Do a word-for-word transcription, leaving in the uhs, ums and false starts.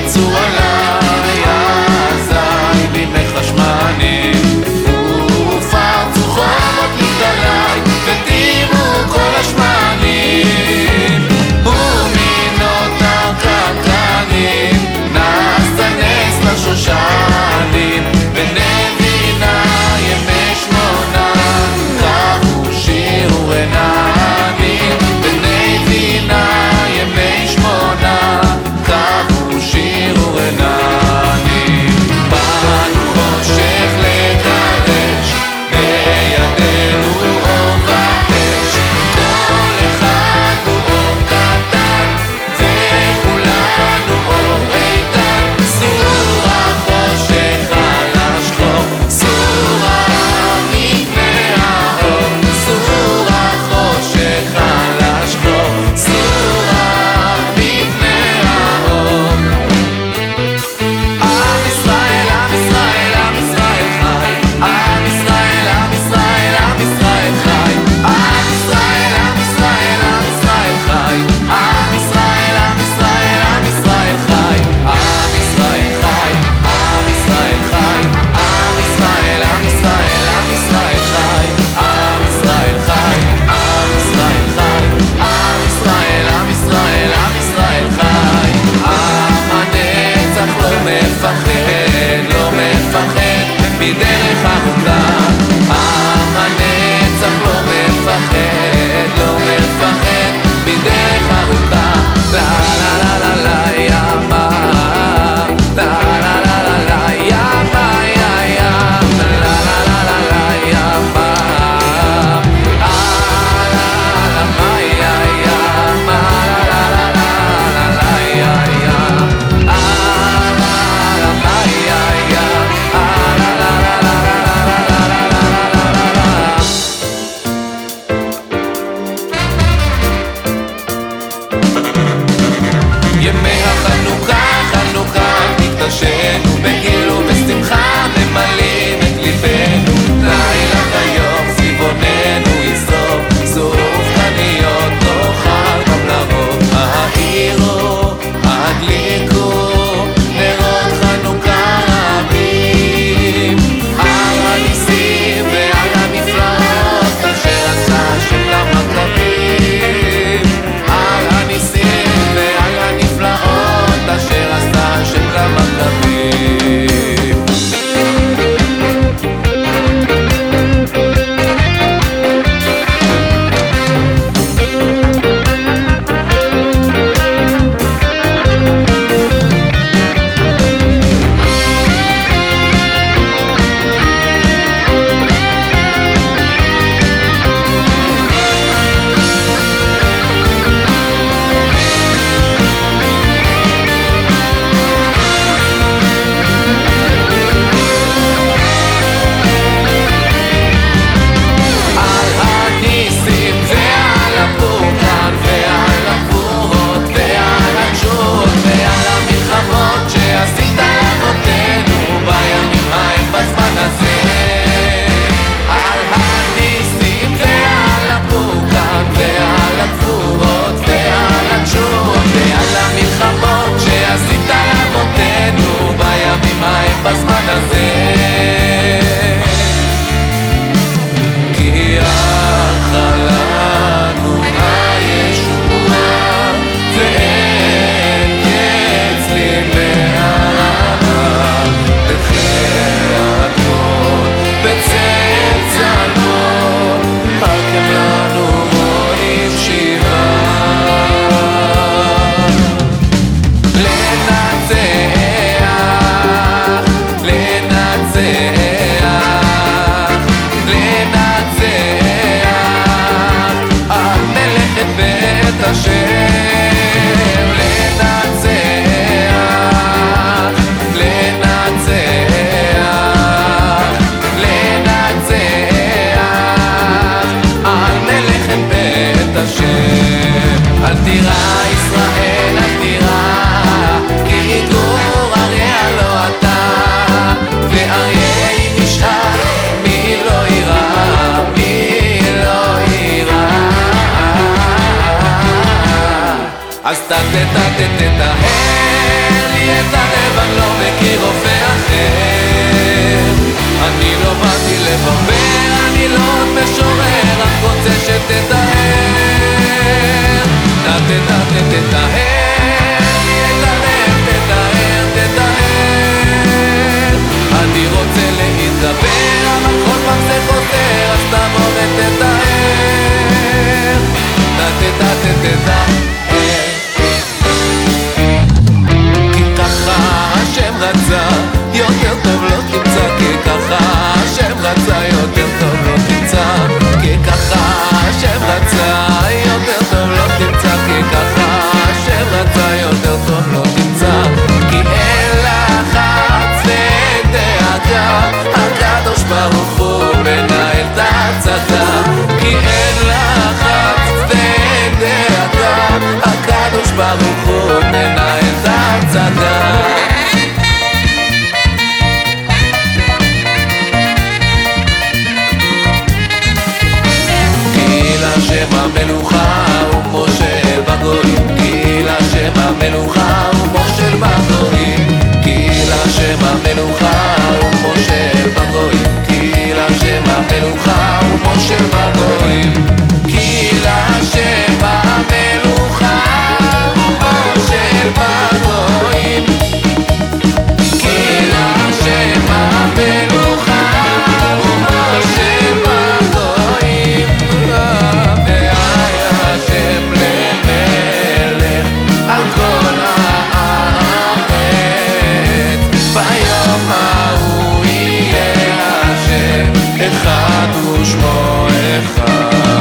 יצאו עליי אזי בימי חשמנים ופרצו חומות לגדליי וטימו כל השמנים ומינות הקרקנים נעשת נס לשושנים ונבינה ימי שמונה קראו שיר ורעננים ונבינה ימי שמונה קראו שיר ורעננים באנו חושך לקדש בידינו אור ואש כל אחד הוא אור קטן וכולנו אור איתן סור החושך על השחור סור מפני האור סור החושך על השחור סור מפני האור עם ישראל, עם ישראל, עם ישראל חי עם ישראל, עם ישראל, עם ישראל חי עם ישראל, עם ישראל, עם ישראל חי עם ישראל, עם ישראל, עם ישראל חי עם ישראל חי עם ישראל חי עם ישראל, עם ישראל, עם ישראל חי עם ישראל חי עם ישראל חי עם ישראל, עם ישראל, עם ישראל חי עם הנצח לא מפחד, לא מפחד מדרך ארוכה עם הנצח לא מפחד, לא מפחד מדרך ארוכה לה לה לה לה לה ימה לה לה לה לה לה ימה יא ים לה לה לה לה לה ימה אה לה לה מה יא ים לה לה לה לה לה יא ים אה לה לה מה יא ים אה לה לה לה לה לה לה לה לה ימי החנוכה, חנוכה, מקדשנו בגיל ובשמחה ממלאים את ליבנו לילה ויום צבעוננו ישרור סוף חניות נאכל גם לרוב האירו, הדליקו נרות חנוכה רבים על הניסים ועל הנפלאות אשר עשה השם למכבים על הניסים ועל הנפלאות אשר עשה השם למכבים בזמן הזה כי הלכה לנו הישועה ואין קץ למעלה בחיי הכל בצלצלו הקם לנו רואים שיבה אל תירא ישראל, אל תירא כי יגור אריה לא אתה ואריה אם ישאל מי לא ירא, מי מברבר, אני לא עוד משורר, רק רוצה שתתאר. תתאר, תתאר, תתאר, תתאר, תתאר. אני רוצה להתגבר, אבל כל פעם זה חוזר, אז תבוא ותתאר. תתאר, תתאר. כי ככה השם רצה, יותר טוב לא תמצא. כי ככה השם רצה, יותר טוב לא תמצא. כי ככה השם רצה, יותר טוב לא תמצא. כי ככה השם רצה, יותר טוב לא תמצא. כי אין לחץ ודאגה, הקדוש ברוך הוא מנהל את ההצגה. כי אין לחץ ודאגה, הקדוש ברוך הוא מנהל את ההצגה. שם המלוכה הוא מושל בגויים. כי לשם המלוכה הוא מושל בגויים. כי לשם המלוכה הוא מושל בגויים. כי לשם המלוכה הוא מושל בגויים. כי לשם המלוכה הוא מושל בגויים. כי לשם המלוכה הוא מושל בגויים. ביום ההוא יהיה השם אחד ושמו אחד.